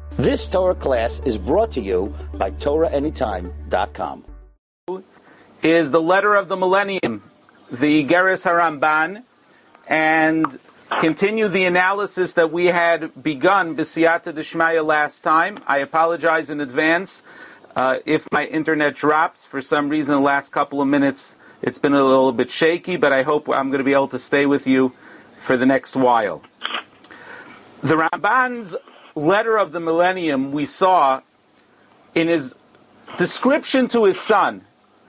This Torah class is brought to you by TorahAnytime.com. Is the letter of the millennium, the Geras HaRamban, and continue the analysis that we had begun B'siyata D'Shmaya last time. I apologize in advance if my internet drops. For some reason, the last couple of minutes, it's been a little bit shaky, but I hope I'm going to be able to stay with you for the next while. The Ramban's letter of the millennium we saw in his description to his son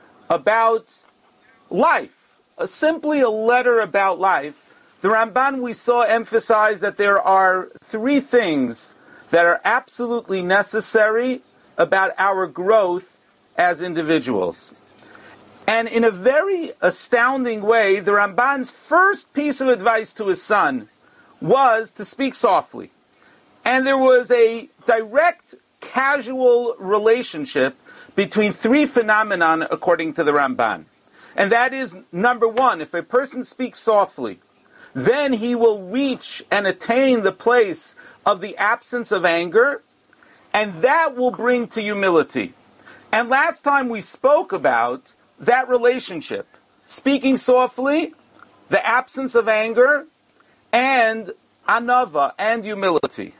about life, simply a letter about life. The Ramban we saw emphasize that there are three things that are absolutely necessary about our growth as individuals. And in a very astounding way, the Ramban's first piece of advice to his son was to speak softly. And there was a direct, casual relationship between three phenomena according to the Ramban. And that is, number one, if a person speaks softly, then he will reach and attain the place of the absence of anger, and that will bring to humility. And last time we spoke about that relationship, speaking softly, the absence of anger, and anava, and humility.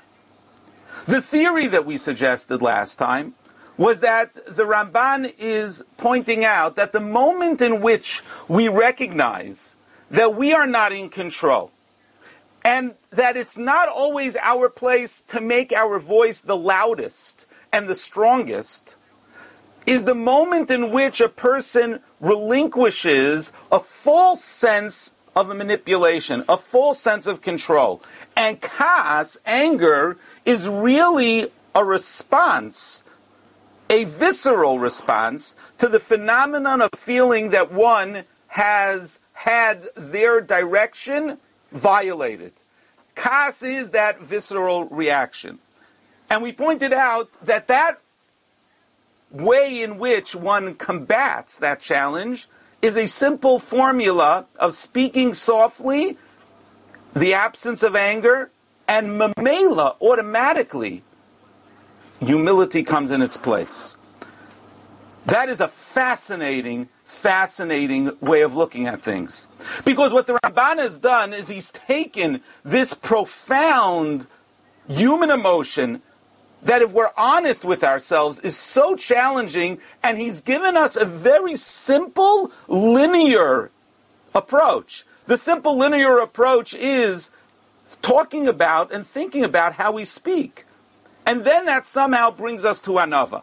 The theory that we suggested last time was that the Ramban is pointing out that the moment in which we recognize that we are not in control, and that it's not always our place to make our voice the loudest and the strongest, is the moment in which a person relinquishes a false sense of a manipulation, a false sense of control. And kas, anger, is really a response, a visceral response, to the phenomenon of feeling that one has had their direction violated. Kas is that visceral reaction. And we pointed out that that way in which one combats that challenge is a simple formula of speaking softly, the absence of anger, and mamela, automatically, humility comes in its place. That is a fascinating way of looking at things. Because what the Ramban has done is he's taken this profound human emotion that, if we're honest with ourselves, is so challenging, and he's given us a very simple, linear approach. The simple, linear approach is talking about and thinking about how we speak. And then that somehow brings us to anava.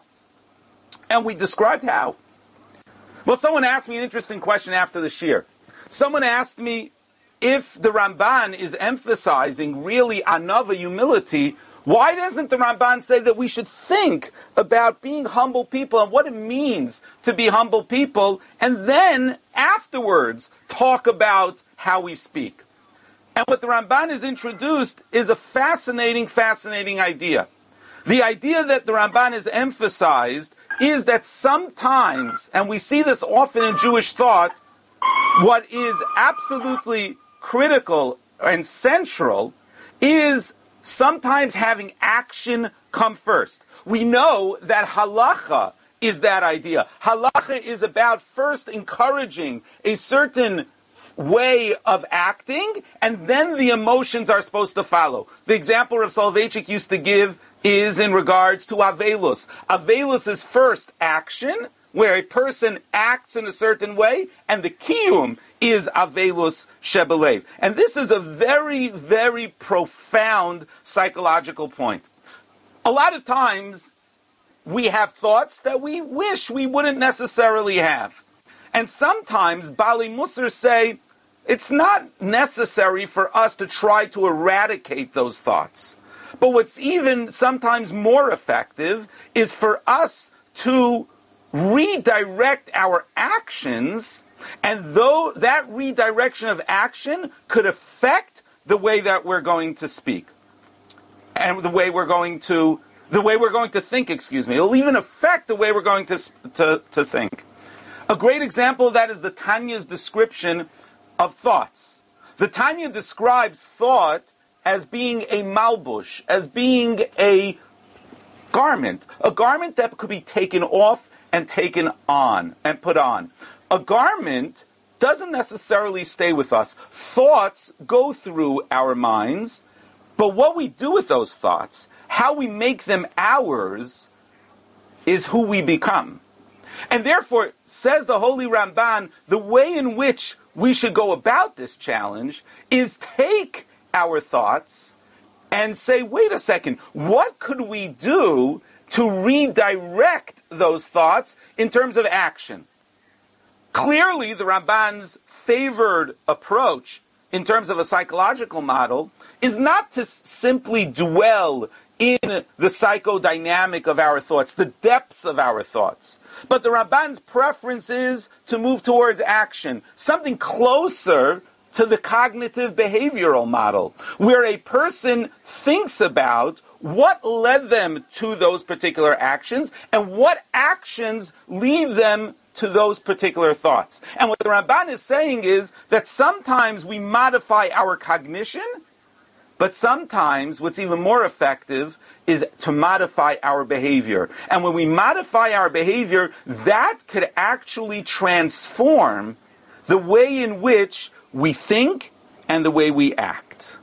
And we described how. Well, someone asked me an interesting question after the shir. Someone asked me if the Ramban is emphasizing really anava, humility, why doesn't the Ramban say that we should think about being humble people and what it means to be humble people, and then afterwards talk about how we speak? And what the Ramban has introduced is a fascinating idea. The idea that the Ramban has emphasized is that sometimes, and we see this often in Jewish thought, what is absolutely critical and central is sometimes having action come first. We know that halacha is that idea. Halacha is about first encouraging a certain way of acting, and then the emotions are supposed to follow. The example Rav Soloveitchik used to give is in regards to Avelus. Avelus is first action, where a person acts in a certain way, and the kiyum is Avelus Shebelev. And this is a very profound psychological point. A lot of times, we have thoughts that we wish we wouldn't necessarily have. And sometimes, Bali Musar say, it's not necessary for us to try to eradicate those thoughts. But what's even sometimes more effective is for us to redirect our actions, and though that redirection of action could affect the way that we're going to speak, and the way we're going to think, it'll even affect the way we're going to think. A great example of that is the Tanya's description of thoughts. The Tanya describes thought as being a malbush, as being a garment that could be taken off and taken on and put on. A garment doesn't necessarily stay with us. Thoughts go through our minds, but what we do with those thoughts, how we make them ours, is who we become. And therefore, says the Holy Ramban, the way in which we should go about this challenge is take our thoughts and say, wait a second, what could we do to redirect those thoughts in terms of action? Clearly, the Ramban's favored approach in terms of a psychological model is not to simply dwell in the psychodynamic of our thoughts, the depths of our thoughts. But the Ramban's preference is to move towards action, something closer to the cognitive behavioral model, where a person thinks about what led them to those particular actions and what actions lead them to those particular thoughts. And what the Ramban is saying is that sometimes we modify our cognition, but sometimes what's even more effective is to modify our behavior. And when we modify our behavior, that could actually transform the way in which we think and the way we act.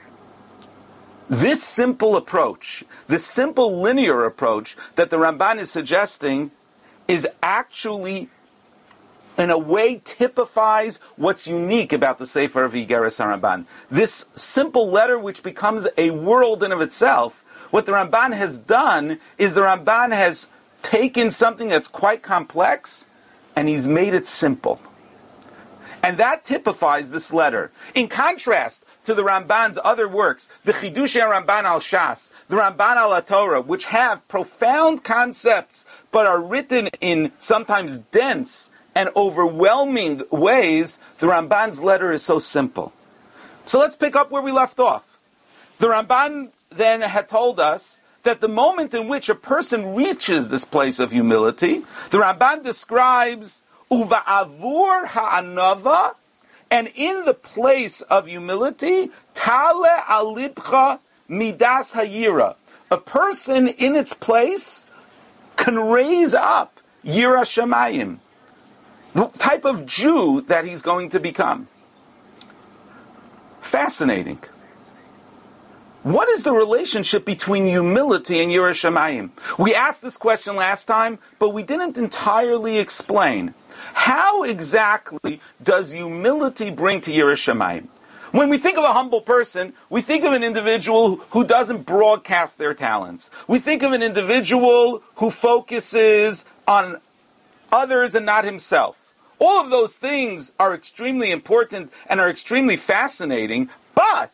This simple approach, this simple linear approach that the Ramban is suggesting is actually, in a way, typifies what's unique about the Sefer of Igeres HaRamban. This simple letter, which becomes a world in of itself, what the Ramban has done is the Ramban has taken something that's quite complex and he's made it simple. And that typifies this letter. In contrast to the Ramban's other works, the Chidushei Ramban al Shas, the Ramban al Torah, which have profound concepts but are written in sometimes dense and overwhelming ways, the Ramban's letter is so simple. So let's pick up where we left off. The Ramban then had told us that the moment in which a person reaches this place of humility, the Ramban describes Uva'avur ha'anava, and in the place of humility, Tale alibcha midas hayira. A person in its place can raise up Yira Shamayim, the type of Jew that he's going to become. Fascinating. What is the relationship between humility and Yira Shamayim? We asked this question last time, but we didn't entirely explain. How exactly does humility bring to Yira Shamayim? When we think of a humble person, we think of an individual who doesn't broadcast their talents. We think of an individual who focuses on others and not himself. All of those things are extremely important and are extremely fascinating, but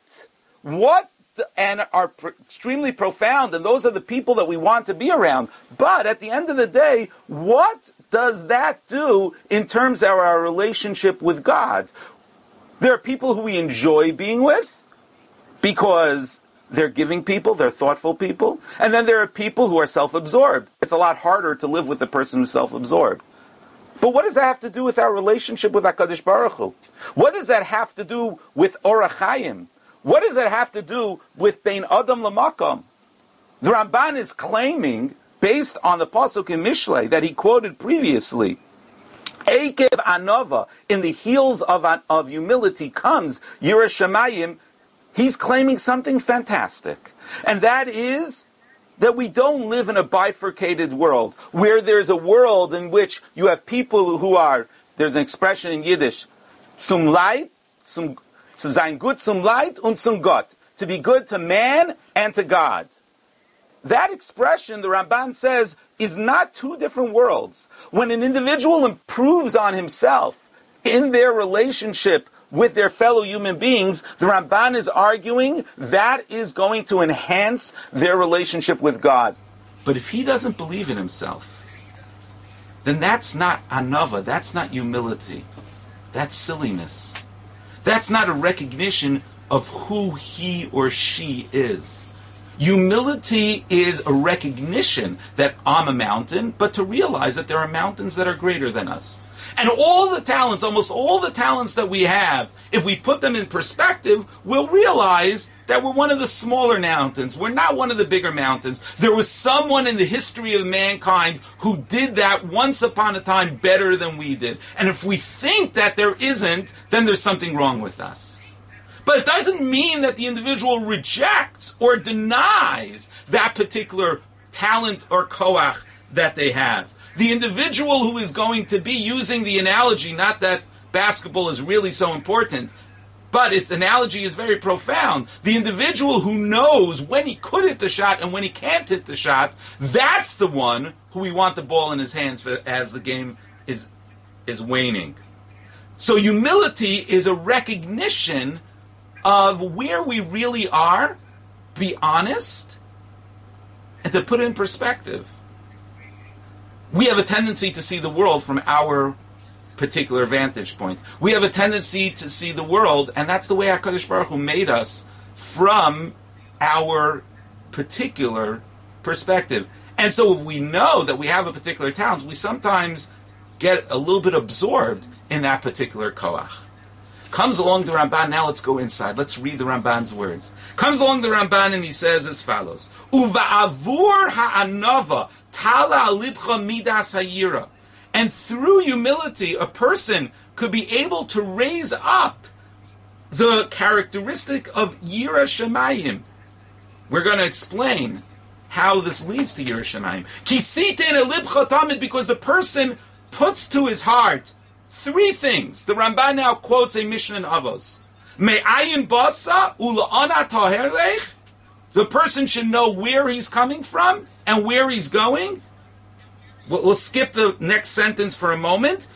are extremely profound, and those are the people that we want to be around. But at the end of the day, what does that do in terms of our relationship with God? There are people who we enjoy being with because they're giving people, they're thoughtful people, and then there are people who are self-absorbed. It's a lot harder to live with a person who's self-absorbed. But what does that have to do with our relationship with HaKadosh Baruch Hu? What does that have to do with Orach Chaim? What does that have to do with Bein Adam L'Makom? The Ramban is claiming, based on the Pasuk in Mishlei that he quoted previously, Ekev Anova, in the heels of humility comes Yira Shamayim. He's claiming something fantastic. And that is that we don't live in a bifurcated world, where there's a world in which you have people who are, there's an expression in Yiddish, zum Leid, zu sein gut zum Leid und zum Gott, to be good to man and to God. That expression, the Ramban says, is not two different worlds. When an individual improves on himself in their relationship with their fellow human beings, the Ramban is arguing that is going to enhance their relationship with God. But if he doesn't believe in himself, then that's not anava, that's not humility. That's silliness. That's not a recognition of who he or she is. Humility is a recognition that I'm a mountain, but to realize that there are mountains that are greater than us. And all the talents, almost all the talents that we have If we put them in perspective, we'll realize that we're one of the smaller mountains. We're not one of the bigger mountains. There was someone in the history of mankind who did that once upon a time better than we did. And if we think that there isn't, then there's something wrong with us. But it doesn't mean that the individual rejects or denies that particular talent or koach that they have. The individual who is going to be using the analogy, not that basketball is really so important, but its analogy is very profound. The individual who knows when he could hit the shot and when he can't hit the shot, that's the one who we want the ball in his hands for as the game is waning. So humility is a recognition of where we really are, be honest, and to put it in perspective. We have a tendency to see the world from our particular vantage point. We have a tendency to see the world, and that's the way HaKadosh Baruch Hu made us, from our particular perspective. And so if we know that we have a particular talent, we sometimes get a little bit absorbed in that particular koach. Comes along the Ramban, now let's go inside. Let's read the Ramban's words. Comes along the Ramban and he says as follows, Uva'avur ha'anava tala libcha midas hayira. And through humility, a person could be able to raise up the characteristic of Yira Shemayim. We're going to explain how this leads to Yira Shemayim. Kisitein elibcha tamid, because the person puts to his heart three things. The Ramban now quotes a Mishnah in Avos. Me'ayin basa ula'ana taherech. The person should know where he's coming from and where he's going. We'll skip the next sentence for a moment.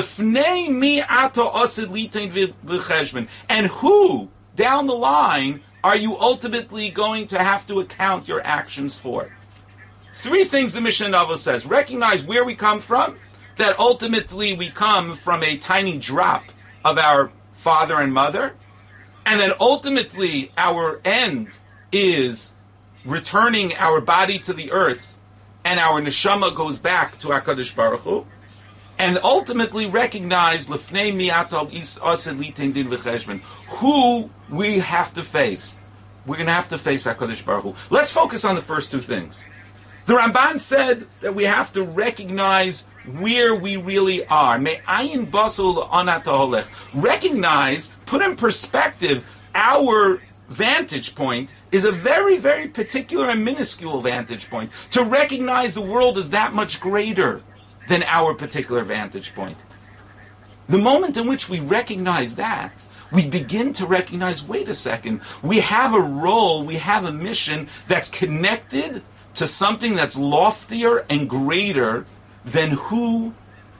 And who, down the line, are you ultimately going to have to account your actions for? Three things the Mishnah Nava says. Recognize where we come from, that ultimately we come from a tiny drop of our father and mother, and then ultimately our end is returning our body to the earth, and our neshama goes back to HaKadosh Baruch Hu, and ultimately recognize lefnei mi'atal is asid litin din v'cheshbon, who we have to face. We're going to have to face HaKadosh Baruch Hu. Let's focus on the first two things. The Ramban said that we have to recognize where we really are. Me'ayin basul anataholech. Recognize, put in perspective, our vantage point is a very, very particular and minuscule vantage point. To recognize the world is that much greater than our particular vantage point. The moment in which we recognize that, we begin to recognize, wait a second, we have a role, we have a mission that's connected to something that's loftier and greater than who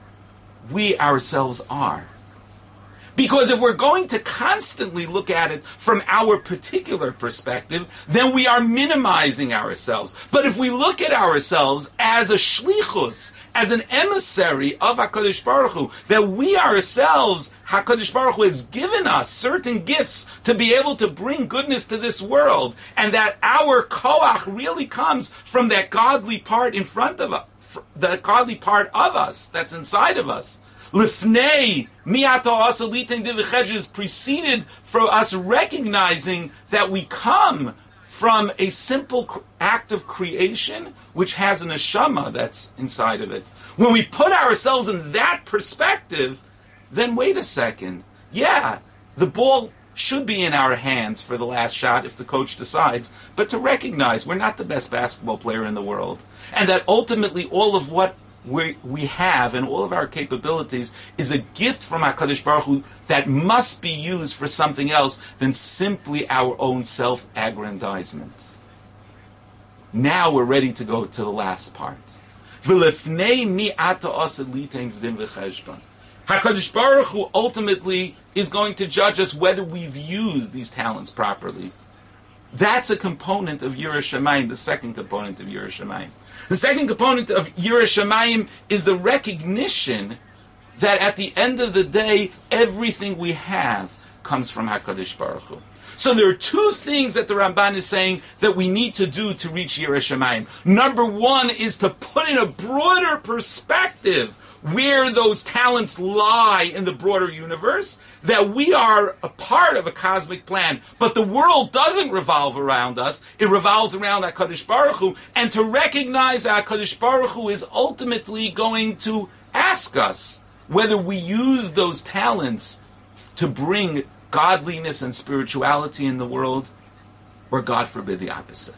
we ourselves are. Because if we're going to constantly look at it from our particular perspective, then we are minimizing ourselves. But if we look at ourselves as a shlichus, as an emissary of HaKadosh Baruch Hu, that we ourselves, HaKadosh Baruch Hu has given us certain gifts to be able to bring goodness to this world, and that our koach really comes from that godly part in front of us, the godly part of us that's inside of us. Lifnei mi'ata asalitin divichesh is preceded for us recognizing that we come from a simple act of creation which has an neshama that's inside of it. When we put ourselves in that perspective, then wait a second. Yeah, the ball should be in our hands for the last shot if the coach decides, but to recognize we're not the best basketball player in the world, and that ultimately all of what we have and all of our capabilities is a gift from HaKadosh Baruch Hu that must be used for something else than simply our own self-aggrandizement. Now we're ready to go to the last part. HaKadosh Baruch Hu ultimately is going to judge us whether we've used these talents properly. That's a component of Yirah Shamayim, the second component of Yirah Shamayim. The second component of Yirah Shamayim is the recognition that at the end of the day, everything we have comes from HaKadosh Baruch Hu. So there are two things that the Ramban is saying that we need to do to reach Yiras Shamayim. Number one is to put in a broader perspective where those talents lie in the broader universe, that we are a part of a cosmic plan, but the world doesn't revolve around us, it revolves around HaKadosh Baruch Hu, and to recognize that HaKadosh Baruch Hu is ultimately going to ask us whether we use those talents to bring godliness and spirituality in the world, or God forbid the opposite.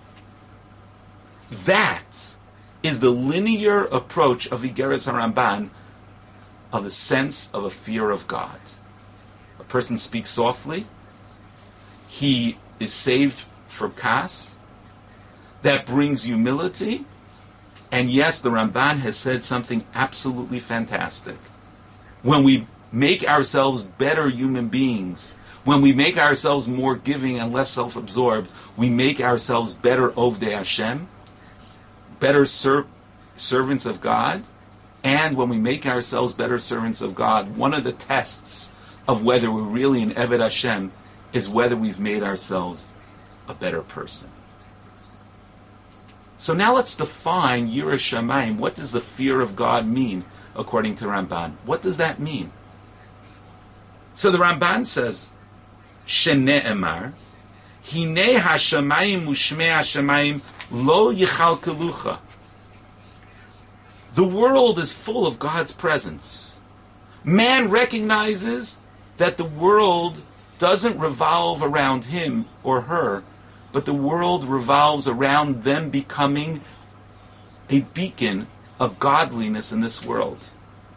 That is the linear approach of Igeres HaRamban of a sense of a fear of God. A person speaks softly, he is saved from kas, that brings humility, and yes, the Ramban has said something absolutely fantastic. When we make ourselves better human beings, when we make ourselves more giving and less self-absorbed, we make ourselves better Ovdei Hashem, better servants of God, and when we make ourselves better servants of God, one of the tests of whether we're really an Eved Hashem is whether we've made ourselves a better person. So now let's define Yiras Shamayim. What does the fear of God mean, according to Ramban? What does that mean? So the Ramban says, Shene'emar, Hinei hashamayim u'shmei hashamayim lo yichalkelucha. The world is full of God's presence. Man recognizes that the world doesn't revolve around him or her, but the world revolves around them becoming a beacon of godliness in this world.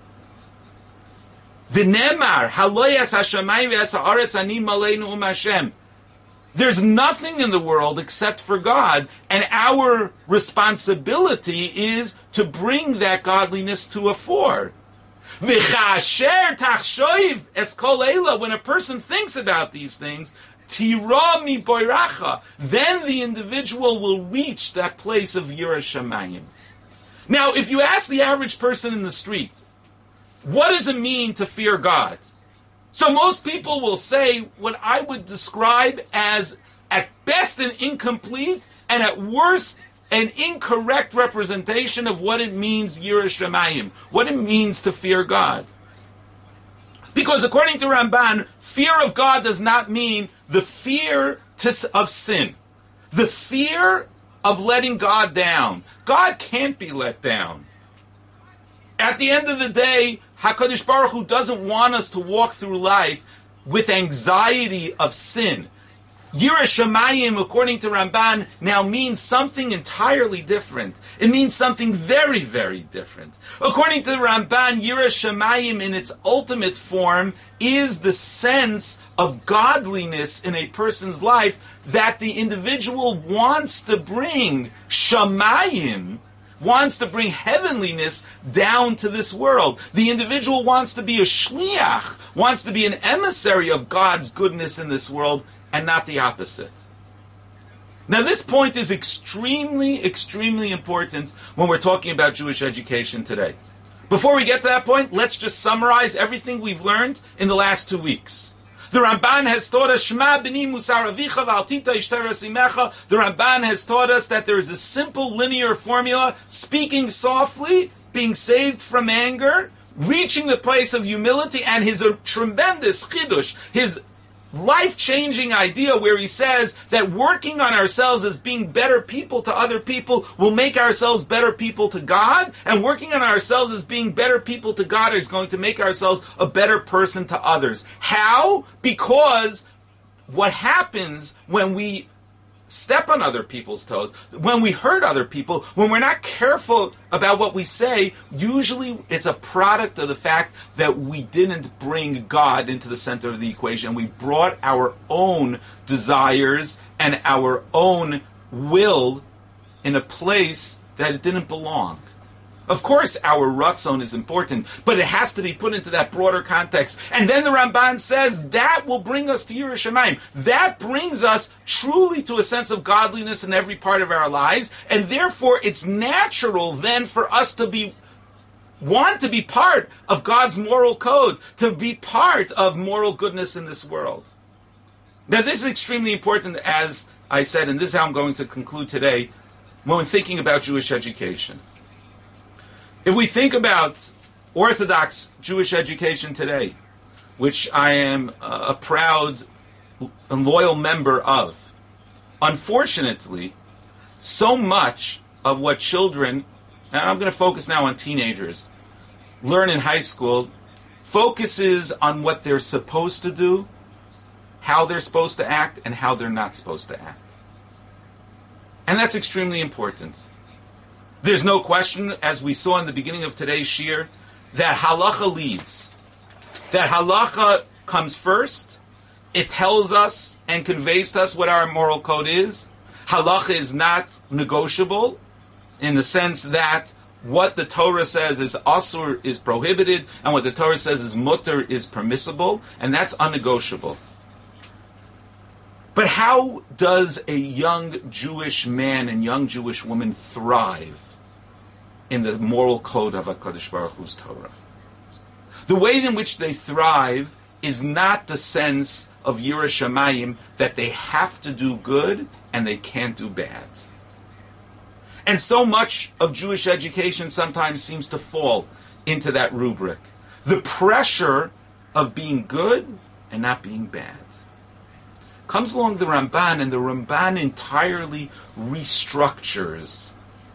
V'nemar haloyas hashamayim v'es haaretz ani maleinu Hashem. There's nothing in the world except for God, and our responsibility is to bring that godliness to a fore. V'chasher tachshoiv es kol eila. When a person thinks about these things, tira mi boiracha, then the individual will reach that place of Yiras Shamayim. Now, if you ask the average person in the street, what does it mean to fear God? So most people will say what I would describe as, at best, an incomplete, and at worst, an incorrect representation of what it means, Yiras Shamayim, what it means to fear God. Because according to Ramban, fear of God does not mean the fear of sin, the fear of letting God down. God can't be let down. At the end of the day, HaKadosh Baruch Hu doesn't want us to walk through life with anxiety of sin. Yiras Shamayim, according to Ramban, now means something entirely different. It means something very, very different. According to Ramban, Yiras Shamayim in its ultimate form is the sense of godliness in a person's life that the individual wants to bring Shamayim, wants to bring heavenliness down to this world. The individual wants to be a shliach, wants to be an emissary of God's goodness in this world, and not the opposite. Now this point is extremely, extremely important when we're talking about Jewish education today. Before we get to that point, let's just summarize everything we've learned in the last 2 weeks. The Ramban has taught us, Shema b'ni musar avicha v'al tita ishteres imecha. The Ramban has taught us that there is a simple linear formula, speaking softly, being saved from anger, reaching the place of humility, and his tremendous chidush, his life-changing idea where he says that working on ourselves as being better people to other people will make ourselves better people to God, and working on ourselves as being better people to God is going to make ourselves a better person to others. How? Because what happens when we step on other people's toes, when we hurt other people, when we're not careful about what we say, usually it's a product of the fact that we didn't bring God into the center of the equation. We brought our own desires and our own will in a place that it didn't belong. Of course, our ratzon is important, but it has to be put into that broader context. And then the Ramban says that will bring us to Yiras Shamayim. That brings us truly to a sense of godliness in every part of our lives, and therefore it's natural then for us to want to be part of God's moral code, to be part of moral goodness in this world. Now, this is extremely important, as I said, and this is how I'm going to conclude today, when we're thinking about Jewish education. If we think about Orthodox Jewish education today, which I am a proud and loyal member of, unfortunately, so much of what children, and I'm going to focus now on teenagers, learn in high school, focuses on what they're supposed to do, how they're supposed to act, and how they're not supposed to act. And that's extremely important. There's no question, as we saw in the beginning of today's shiur, that halacha leads. That halacha comes first. It tells us and conveys to us what our moral code is. Halacha is not negotiable in the sense that what the Torah says is asur is prohibited, and what the Torah says is mutter is permissible, and that's unnegotiable. But how does a young Jewish man and young Jewish woman thrive in the moral code of HaKadosh Baruch Hu's Torah? The way in which they thrive is not the sense of Yirah Shamayim that they have to do good and they can't do bad. And so much of Jewish education sometimes seems to fall into that rubric. The pressure of being good and not being bad. Comes along the Ramban, and the Ramban entirely restructures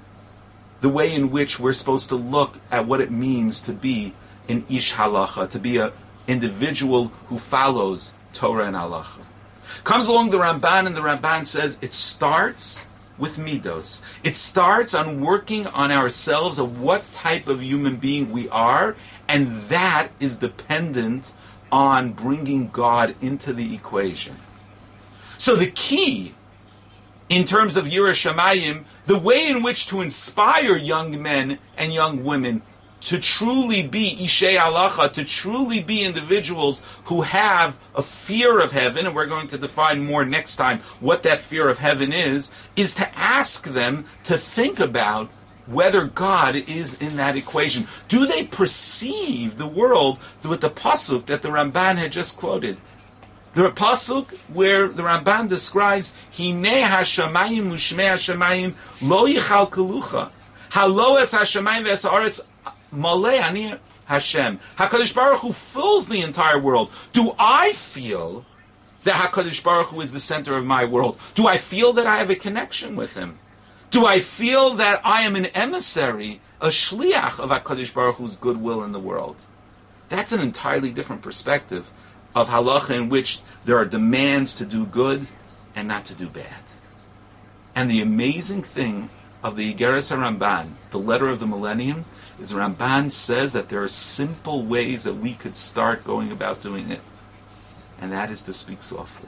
the way in which we're supposed to look at what it means to be an ish halacha, to be an individual who follows Torah and halacha. Comes along the Ramban, and the Ramban says it starts with midos. It starts on working on ourselves of what type of human being we are, and that is dependent on bringing God into the equation. So the key, in terms of Yirah Shamayim, the way in which to inspire young men and young women to truly be Ishei Halacha, to truly be individuals who have a fear of heaven, and we're going to define more next time what that fear of heaven is to ask them to think about whether God is in that equation. Do they perceive the world with the pasuk that the Ramban had just quoted? The pasuk where the Ramban describes Hinei hashamayim u'shmei hashamayim lo yichalkelucha halo es hashamayim ve'es haaretz malei ani Hashem. HaKadosh Baruch Hu fills the entire world. Do I feel that HaKadosh Baruch Hu is the center of my world? Do I feel that I have a connection with Him? Do I feel that I am an emissary, a shliach of HaKadosh Baruch Hu's goodwill in the world? That's an entirely different perspective of halacha, in which there are demands to do good and not to do bad. And the amazing thing of the Igeres HaRamban, the letter of the millennium, is Ramban says that there are simple ways that we could start going about doing it. And that is to speak softly.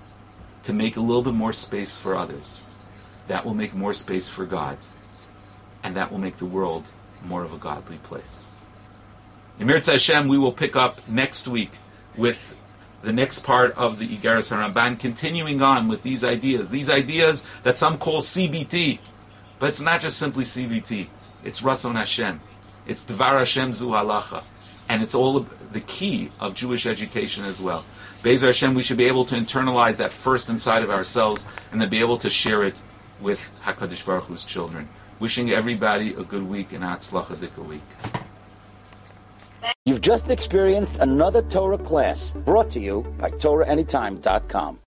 To make a little bit more space for others. That will make more space for God. And that will make the world more of a godly place. In Mirza Hashem, we will pick up next week with the next part of the Igeres HaRamban, continuing on with these ideas that some call CBT, but it's not just simply CBT. It's Ratzon Hashem. It's Dvar Hashem Zu Halacha. And it's all the key of Jewish education as well. Be'ezer Hashem, we should be able to internalize that first inside of ourselves and then be able to share it with HaKadosh Baruch Hu's children. Wishing everybody a good week and a Hatzlacha Dika week. You've just experienced another Torah class brought to you by TorahAnytime.com.